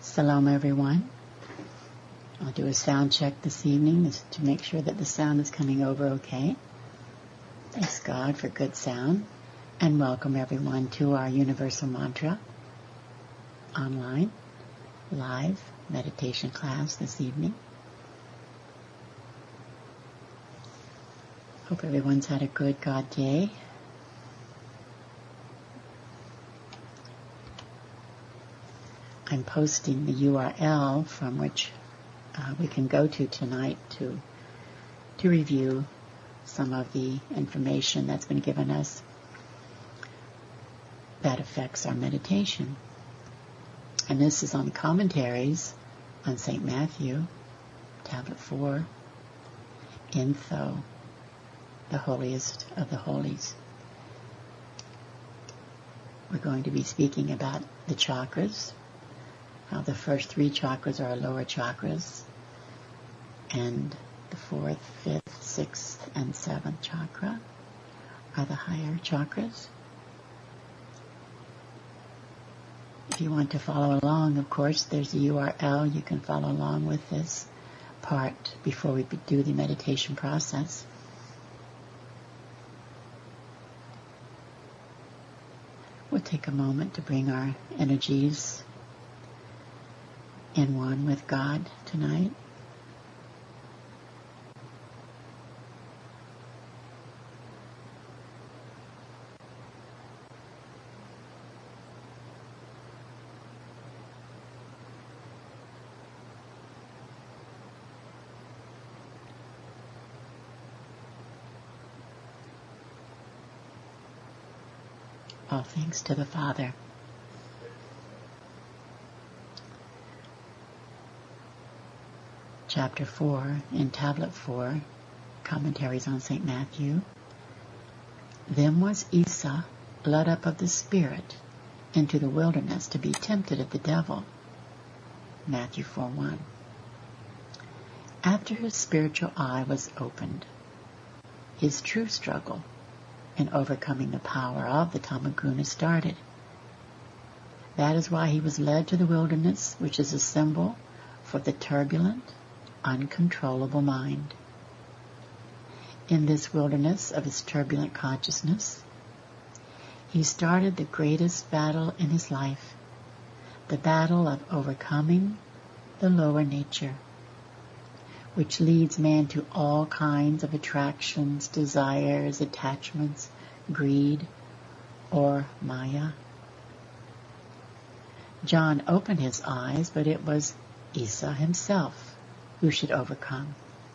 Shalom, everyone. I'll do a sound check this evening to make sure that the sound is coming over okay. Thanks God for good sound. And welcome everyone to our Universal Mantra online live meditation class this evening. Hope everyone's had a good God day. I'm posting the URL from which we can go to tonight to review some of the information that's been given us that affects our meditation. And this is on commentaries on St. Matthew, Tablet 4, Info, the holiest of the holies. We're going to be speaking about the chakras, how the first three chakras are lower chakras, and the fourth, fifth, sixth, and seventh chakra are the higher chakras. If you want to follow along, of course, there's a URL. You can follow along with this part before we do the meditation process. We'll take a moment to bring our energies in one with God tonight. All thanks to the Father. Chapter 4 in Tablet 4, commentaries on St. Matthew. Then was Esau led up of the Spirit into the wilderness to be tempted of the devil. Matthew 4:1. After his spiritual eye was opened, his true struggle in overcoming the power of the Tamaguna started. That is why he was led to the wilderness, which is a symbol for the turbulent, uncontrollable mind. In this wilderness of his turbulent consciousness, he started the greatest battle in his life, the battle of overcoming the lower nature, which leads man to all kinds of attractions, desires, attachments, greed, or Maya. John opened his eyes, but it was Esau himself who should overcome.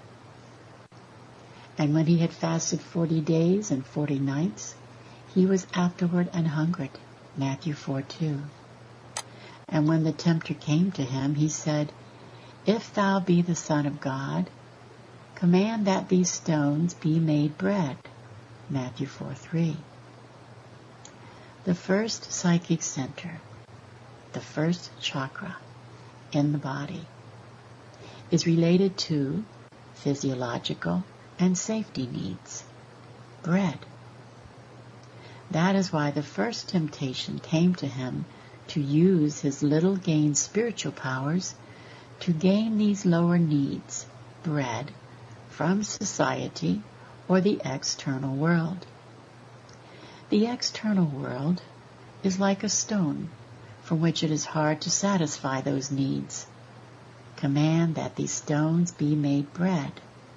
And when he had fasted 40 days and 40 nights, he was afterward an hungered. Matthew 4:2. And when the tempter came to him, he said, If thou be the Son of God, command that these stones be made bread. Matthew 4:3. The first psychic center, the first chakra in the body, is related to physiological and safety needs. Bread. That is why the first temptation came to him to use his little gained spiritual powers to gain these lower needs, bread, from society or the external world. The external world is like a stone from which it is hard to satisfy those needs. Command that these stones be made bread.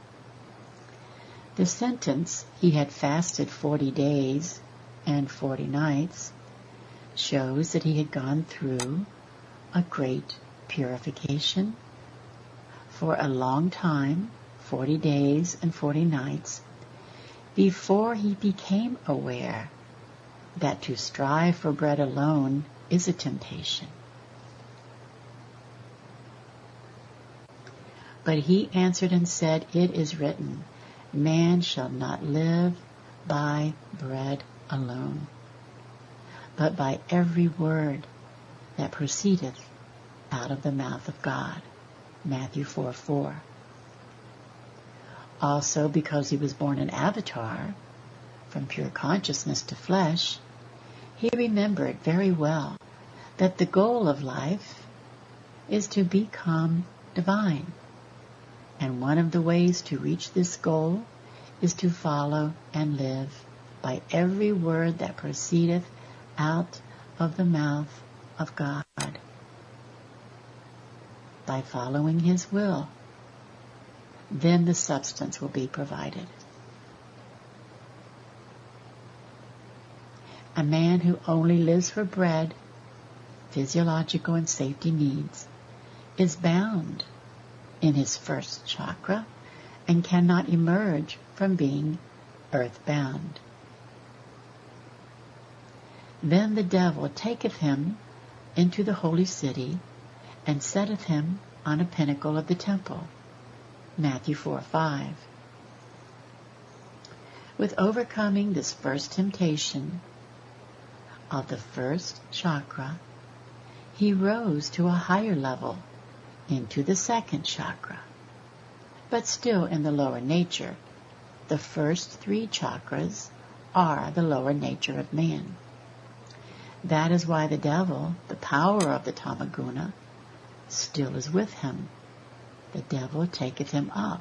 The sentence, he had fasted 40 days and 40 nights, shows that he had gone through a great purification for a long time, 40 days and 40 nights, before he became aware that to strive for bread alone is a temptation. But he answered and said, It is written, Man shall not live by bread alone, but by every word that proceedeth out of the mouth of God. Matthew 4:4. Also, because he was born an avatar, from pure consciousness to flesh, he remembered very well that the goal of life is to become divine. And one of the ways to reach this goal is to follow and live by every word that proceedeth out of the mouth of God. By following His will, then the substance will be provided. A man who only lives for bread, physiological and safety needs, is bound in his first chakra and cannot emerge from being earthbound. Then the devil taketh him into the holy city and setteth him on a pinnacle of the temple. Matthew 4:5. With overcoming this first temptation of the first chakra, he rose to a higher level into the second chakra. But still in the lower nature, the first three chakras are the lower nature of man. That is why the devil, the power of the Tamaguna, still is with him. The devil taketh him up,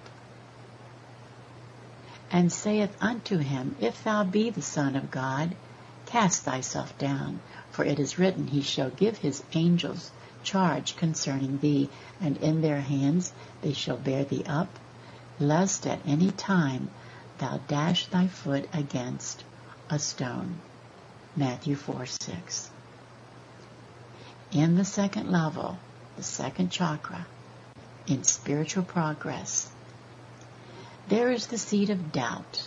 and saith unto him, If thou be the Son of God, cast thyself down, for it is written, He shall give His angels charge concerning thee, and in their hands they shall bear thee up, lest at any time thou dash thy foot against a stone. Matthew 4:6. In the second level, the second chakra, in spiritual progress, there is the seed of doubt.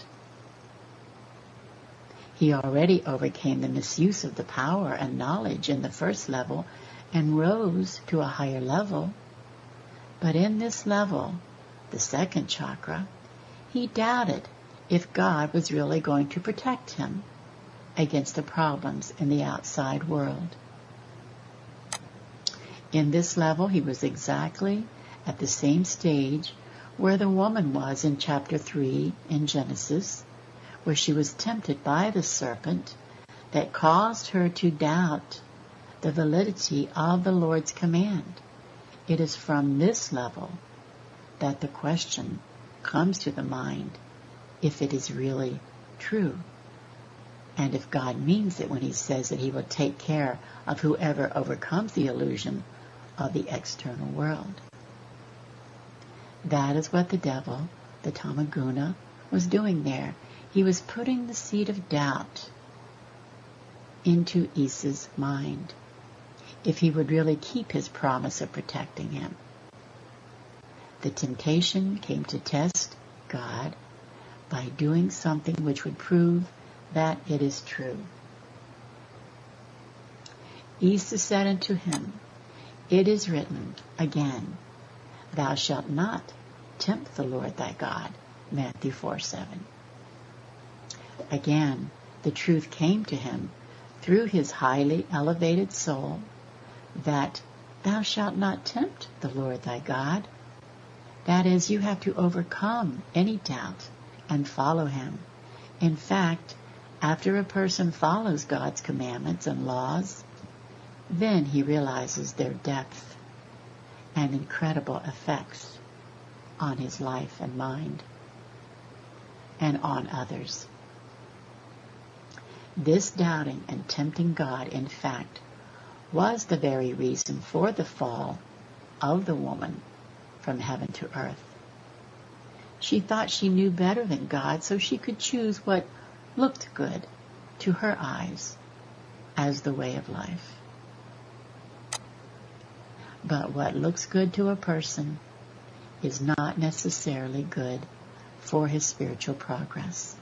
He already overcame the misuse of the power and knowledge in the first level and rose to a higher level. But in this level, the second chakra, he doubted if God was really going to protect him against the problems in the outside world. In this level, he was exactly at the same stage where the woman was in chapter 3 in Genesis, where she was tempted by the serpent that caused her to doubt the validity of the Lord's command. It is from this level that the question comes to the mind if it is really true, and if God means it when He says that He will take care of whoever overcomes the illusion of the external world. That is what the devil, the Tamaguna, was doing there. He was putting the seed of doubt into Isa's mind, if he would really keep his promise of protecting him. The temptation came to test God by doing something which would prove that it is true. Isa said unto him, It is written again, Thou shalt not tempt the Lord thy God. Matthew 4:7. Again, the truth came to him through his highly elevated soul that thou shalt not tempt the Lord thy God. That is, you have to overcome any doubt and follow Him. In fact, after a person follows God's commandments and laws, then he realizes their depth and incredible effects on his life and mind and on others. This doubting and tempting God, in fact, was the very reason for the fall of the woman from heaven to earth. She thought she knew better than God, so she could choose what looked good to her eyes as the way of life. But what looks good to a person is not necessarily good for his spiritual progress.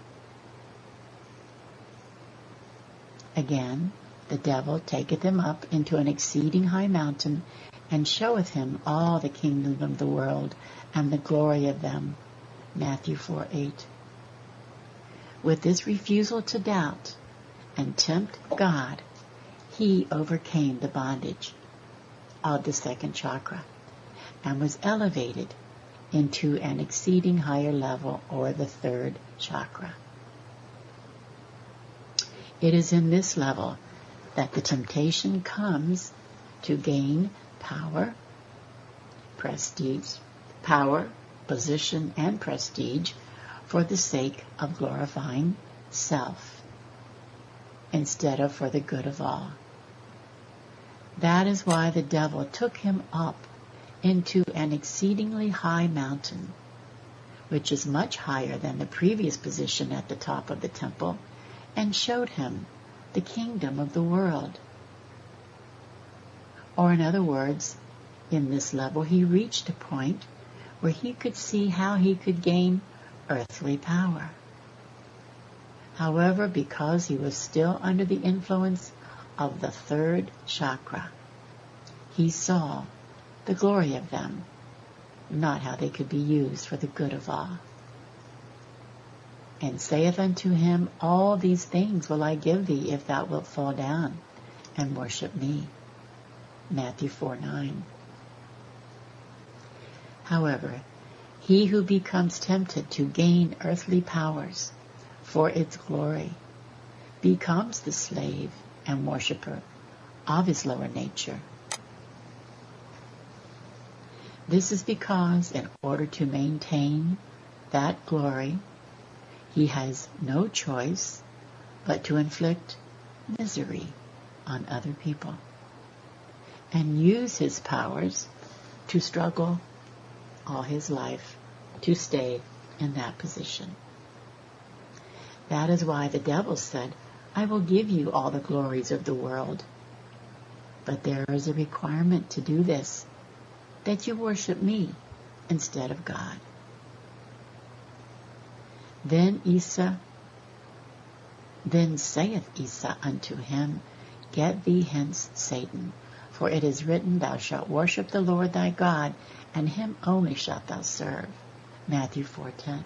Again, the devil taketh him up into an exceeding high mountain, and showeth him all the kingdom of the world and the glory of them. Matthew 4:8. With this refusal to doubt and tempt God, he overcame the bondage of the second chakra and was elevated into an exceeding higher level, or the third chakra. It is in this level that the temptation comes to gain power prestige, power, position, and prestige for the sake of glorifying self instead of for the good of all. That is why the devil took him up into an exceedingly high mountain, which is much higher than the previous position at the top of the temple, and showed him the kingdom of the world. Or in other words, in this level he reached a point where he could see how he could gain earthly power. However, because he was still under the influence of the third chakra, he saw the glory of them, not how they could be used for the good of all. And saith unto him, all these things will I give thee if thou wilt fall down and worship me. Matthew 4:9. However, he who becomes tempted to gain earthly powers for its glory becomes the slave and worshipper of his lower nature. This is because in order to maintain that glory, he has no choice but to inflict misery on other people and use his powers to struggle all his life to stay in that position. That is why the devil said, I will give you all the glories of the world. But there is a requirement to do this, that you worship me instead of God. Then saith Esau unto him, Get thee hence, Satan, for it is written, Thou shalt worship the Lord thy God, and him only shalt thou serve. Matthew 4:10.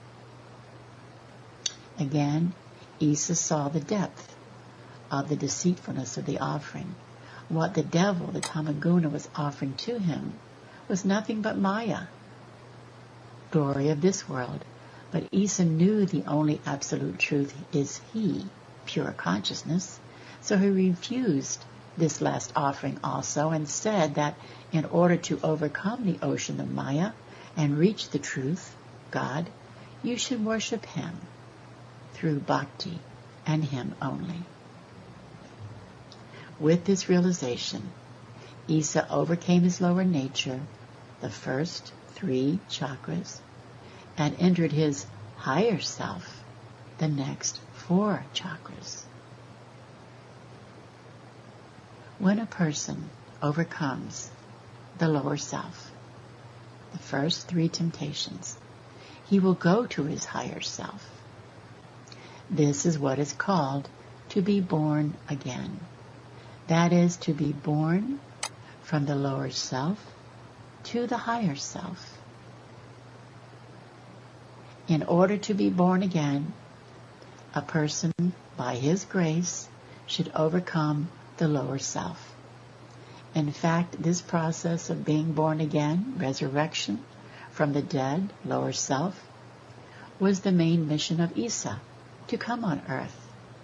Again, Esau saw the depth of the deceitfulness of the offering. What the devil, the Tamaguna, was offering to him was nothing but Maya, glory of this world. But Esau knew the only absolute truth is he, pure consciousness, so he refused this last offering also and said that in order to overcome the ocean of Maya and reach the truth, God, you should worship him through bhakti and him only. With this realization, Esau overcame his lower nature, the first 3 chakras, and entered his higher self, the next 4 chakras. When a person overcomes the lower self, the first 3 temptations, he will go to his higher self. This is what is called to be born again. That is, to be born from the lower self to the higher self. In order to be born again, a person, by his grace, should overcome the lower self. In fact, this process of being born again, resurrection from the dead, lower self, was the main mission of Esau, to come on earth.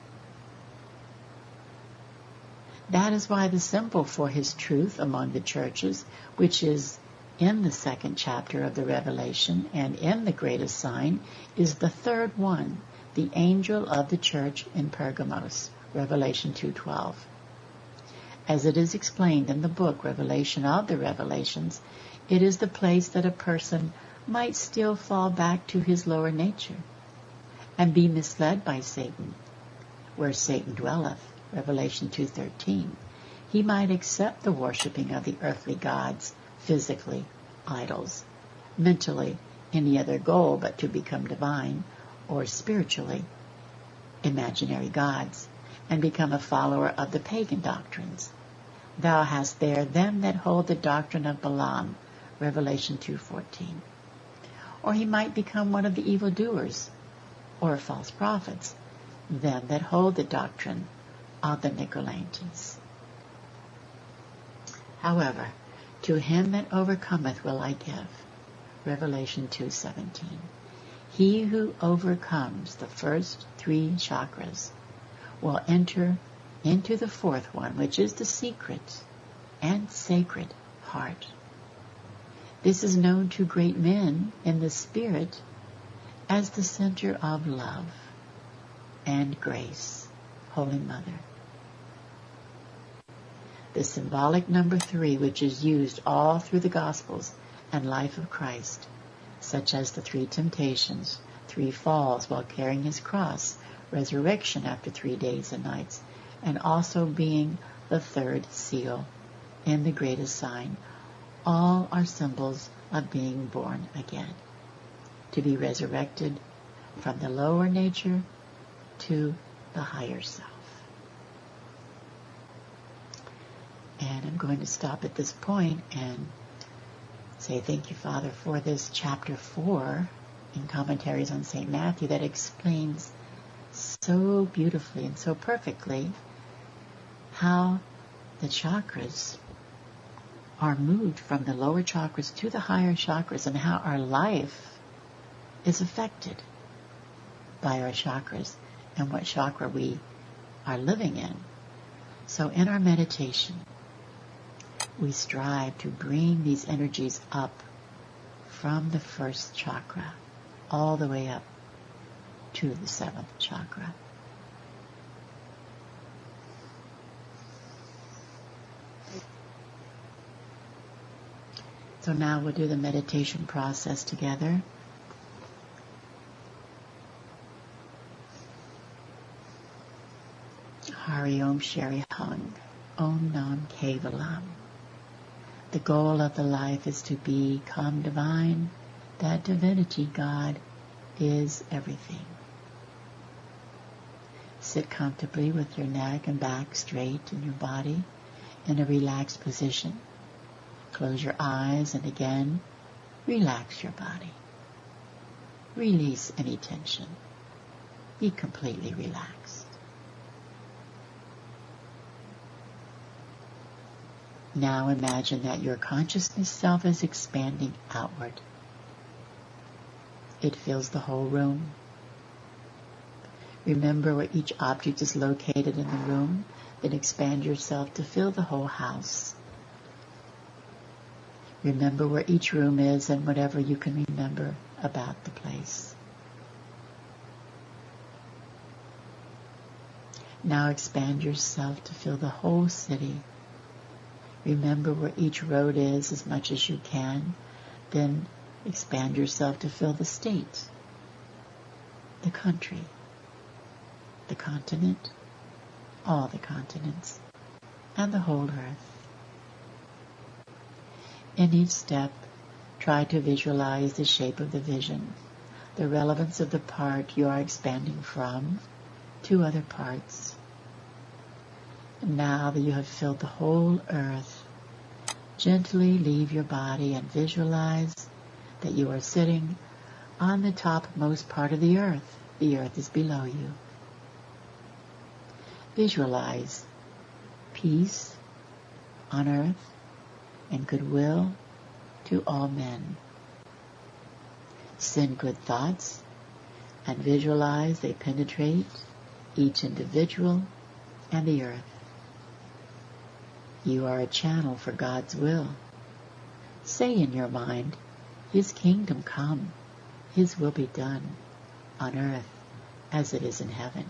That is why the symbol for his truth among the churches, which is in the 2nd chapter of the Revelation and in the greatest sign, is the 3rd one, the angel of the church in Pergamos, Revelation 2:12. As it is explained in the book Revelation of the Revelations, it is the place that a person might still fall back to his lower nature and be misled by Satan, where Satan dwelleth, Revelation 2:13. He might accept the worshipping of the earthly gods, physically, idols, mentally, any other goal but to become divine, or spiritually, imaginary gods, and become a follower of the pagan doctrines. Thou hast there them that hold the doctrine of Balaam, Revelation 2:14. Or he might become one of the evildoers, or false prophets, them that hold the doctrine of the Nicolaitans. However, to him that overcometh will I give, Revelation 2:17. He who overcomes the first 3 chakras will enter into the 4th one, which is the secret and sacred heart. This is known to great men in the spirit as the center of love and grace, Holy Mother. The symbolic number 3, which is used all through the Gospels and life of Christ, such as the 3 temptations, 3 falls while carrying his cross, resurrection after 3 days and nights, and also being the 3rd seal in the greatest sign, all are symbols of being born again, to be resurrected from the lower nature to the higher self. And I'm going to stop at this point and say thank you, Father, for this chapter 4 in Commentaries on St. Matthew that explains so beautifully and so perfectly how the chakras are moved from the lower chakras to the higher chakras, and how our life is affected by our chakras and what chakra we are living in. So in our meditation, we strive to bring these energies up from the 1st chakra all the way up to the 7th chakra. So now we'll do the meditation process together. Hari Om Shri Hung, Om Nam Kevalam. The goal of the life is to become divine. That divinity, God, is everything. Sit comfortably with your neck and back straight in your body in a relaxed position. Close your eyes and again, relax your body. Release any tension. Be completely relaxed. Now imagine that your consciousness self is expanding outward. It fills the whole room. Remember where each object is located in the room, then expand yourself to fill the whole house. Remember where each room is and whatever you can remember about the place. Now expand yourself to fill the whole city. Remember where each road is as much as you can. Then expand yourself to fill the state, the country, the continent, all the continents, and the whole earth. In each step, try to visualize the shape of the vision, the relevance of the part you are expanding from to other parts. And now that you have filled the whole earth, gently leave your body and visualize that you are sitting on the topmost part of the earth. The earth is below you. Visualize peace on earth and goodwill to all men. Send good thoughts and visualize they penetrate each individual and the earth. You are a channel for God's will. Say in your mind, His kingdom come, His will be done on earth as it is in heaven.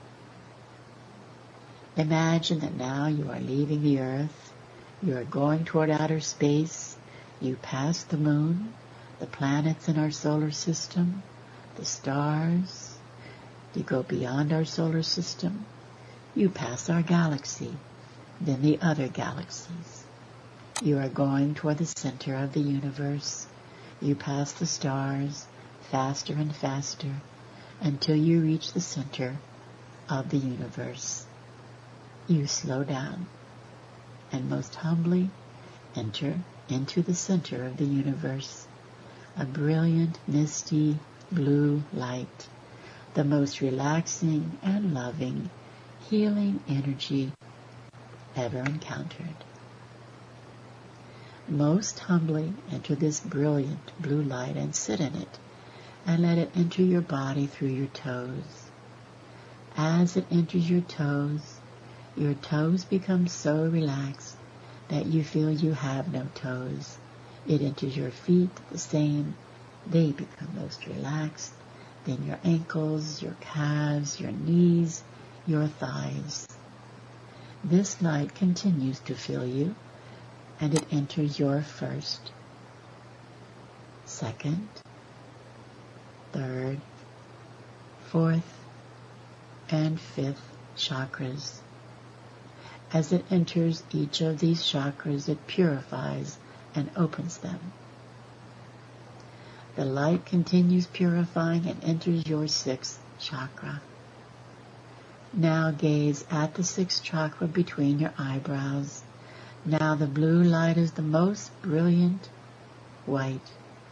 Imagine that now you are leaving the earth. You are going toward outer space. You pass the moon, the planets in our solar system, the stars. You go beyond our solar system. You pass our galaxy, then the other galaxies. You are going toward the center of the universe. You pass the stars faster and faster until you reach the center of the universe. You slow down and most humbly enter into the center of the universe, a brilliant, misty, blue light, the most relaxing and loving, healing energy ever encountered. Most humbly enter this brilliant blue light and sit in it, and let it enter your body through your toes. As it enters your toes become so relaxed that you feel you have no toes. It enters your feet the same. They become most relaxed. Then your ankles, your calves, your knees, your thighs. This light continues to fill you, and it enters your first, second, third, fourth, and fifth chakras. As it enters each of these chakras, it purifies and opens them. The light continues purifying and enters your sixth chakra. Now gaze at the sixth chakra between your eyebrows. Now the blue light is the most brilliant white,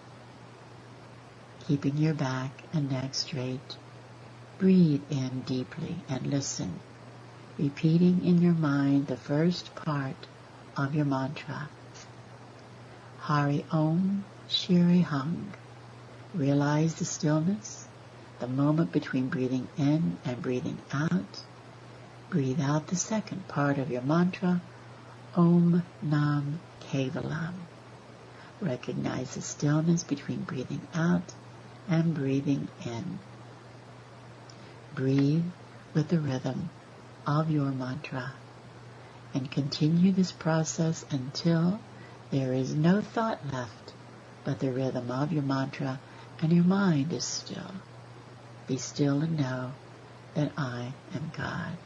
keeping your back and neck straight. Breathe in deeply and listen, repeating in your mind the first part of your mantra. Hari Om Shri Hung. Realize the stillness, the moment between breathing in and breathing out. Breathe out the second part of your mantra, Om Nam Kevalam. Recognize the stillness between breathing out and breathing in. Breathe with the rhythm of your mantra and continue this process until there is no thought left but the rhythm of your mantra and your mind is still. Be still and know that I am God.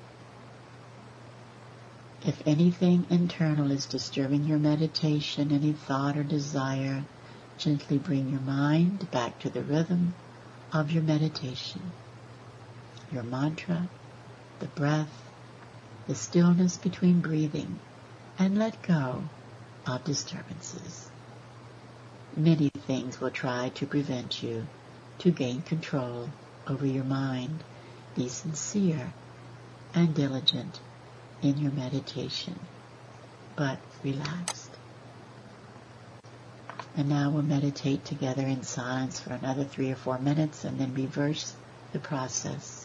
If anything internal is disturbing your meditation, any thought or desire, gently bring your mind back to the rhythm of your meditation, your mantra, the breath, the stillness between breathing, and let go of disturbances. Many things will try to prevent you to gain control over your mind. Be sincere and diligent in your meditation, but relaxed. And now we'll meditate together in silence for another 3 or 4 minutes and then reverse the process.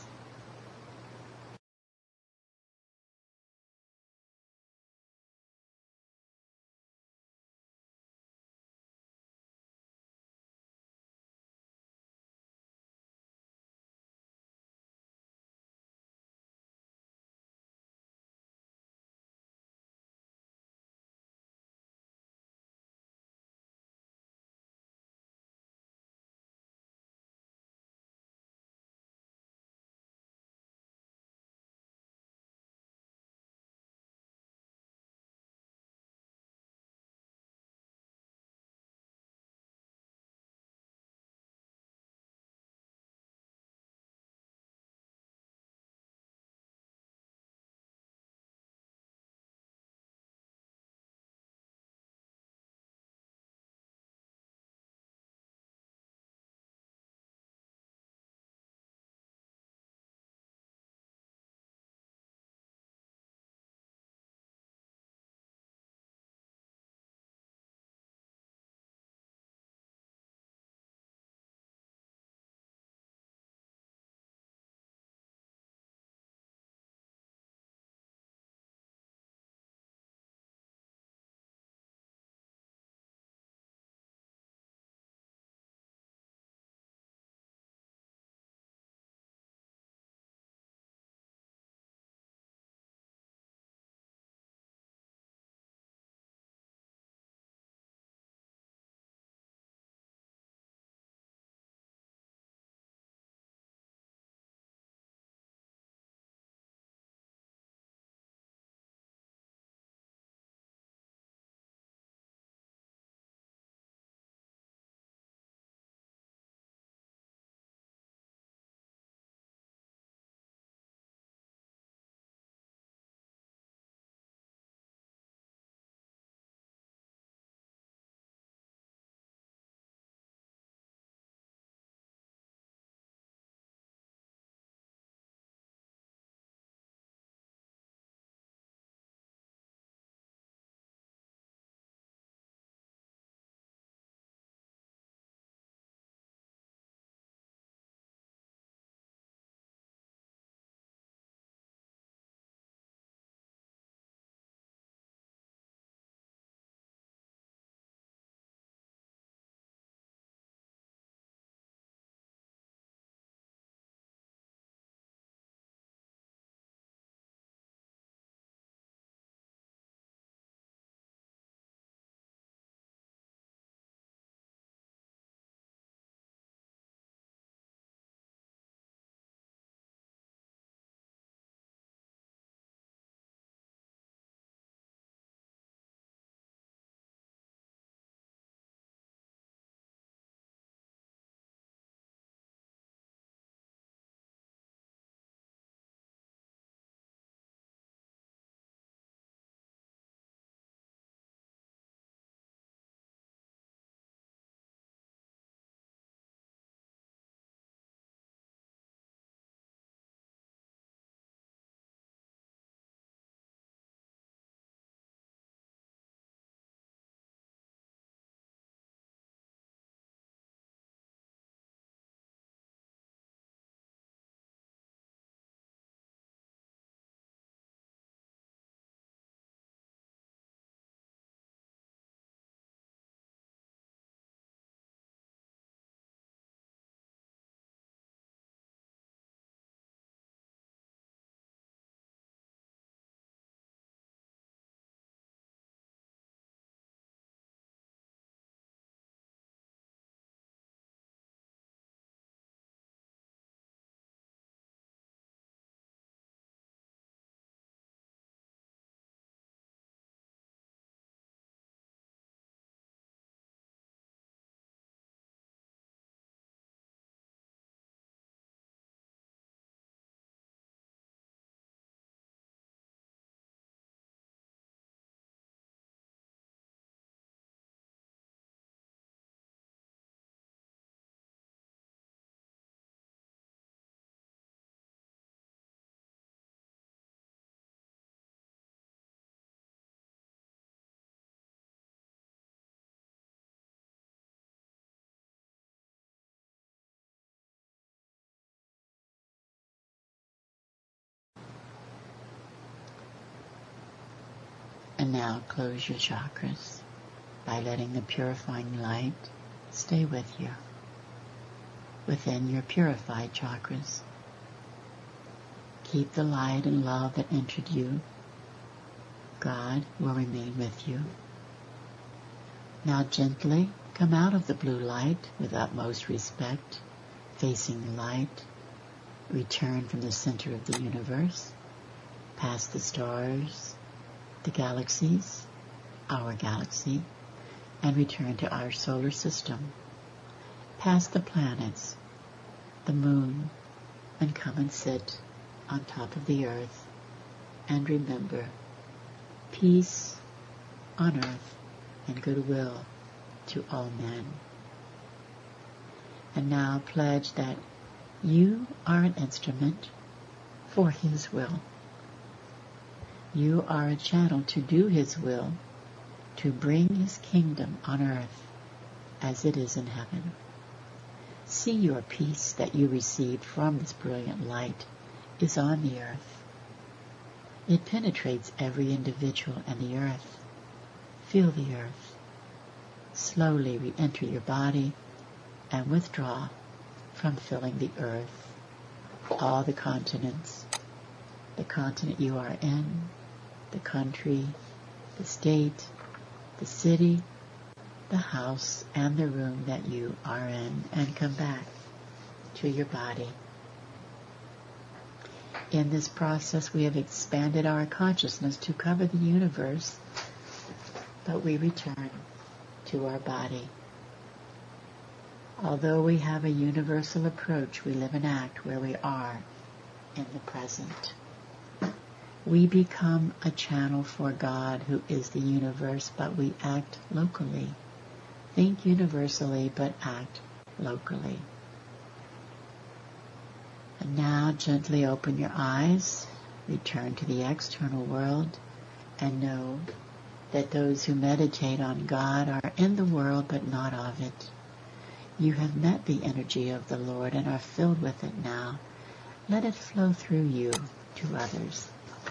And now close your chakras by letting the purifying light stay with you within your purified chakras. Keep the light and love that entered you. God will remain with you. Now gently come out of the blue light with utmost respect, facing the light. Return from the center of the universe, past the stars, the galaxies, our galaxy, and return to our solar system, past the planets, the moon, and come and sit on top of the earth. And remember, peace on earth and goodwill to all men. And now pledge that you are an instrument for His will. You are a channel to do His will, to bring His kingdom on earth as it is in heaven. See your peace that you received from this brilliant light is on the earth. It penetrates every individual and the earth. Feel the earth. Slowly re-enter your body and withdraw from filling the earth, all the continents, the continent you are in, the country, the state, the city, the house, and the room that you are in, and come back to your body. In this process, we have expanded our consciousness to cover the universe, but we return to our body. Although we have a universal approach, we live and act where we are in the present. We become a channel for God, who is the universe, but we act locally. Think universally, but act locally. And now gently open your eyes, return to the external world, and know that those who meditate on God are in the world, but not of it. You have met the energy of the Lord and are filled with it now. Let it flow through you to others.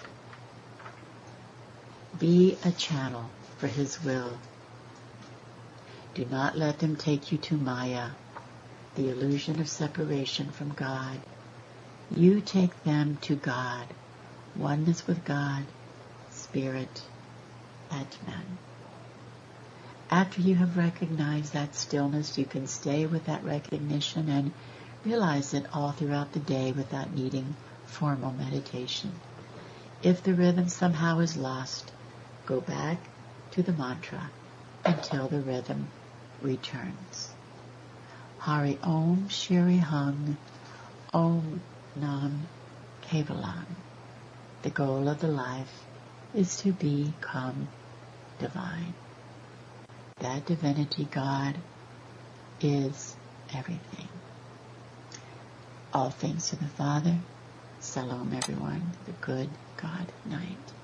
Be a channel for His will. Do not let them take you to Maya, the illusion of separation from God. You take them to God, oneness with God, Spirit, Atman. After you have recognized that stillness, you can stay with that recognition and realize it all throughout the day without needing formal meditation. If the rhythm somehow is lost, go back to the mantra until the rhythm returns. Hari Om Shri Hung Om Nam Kevalam. The goal of the life is to become divine. That divinity, God, is everything. All things to the Father. Salam, everyone. The good God night.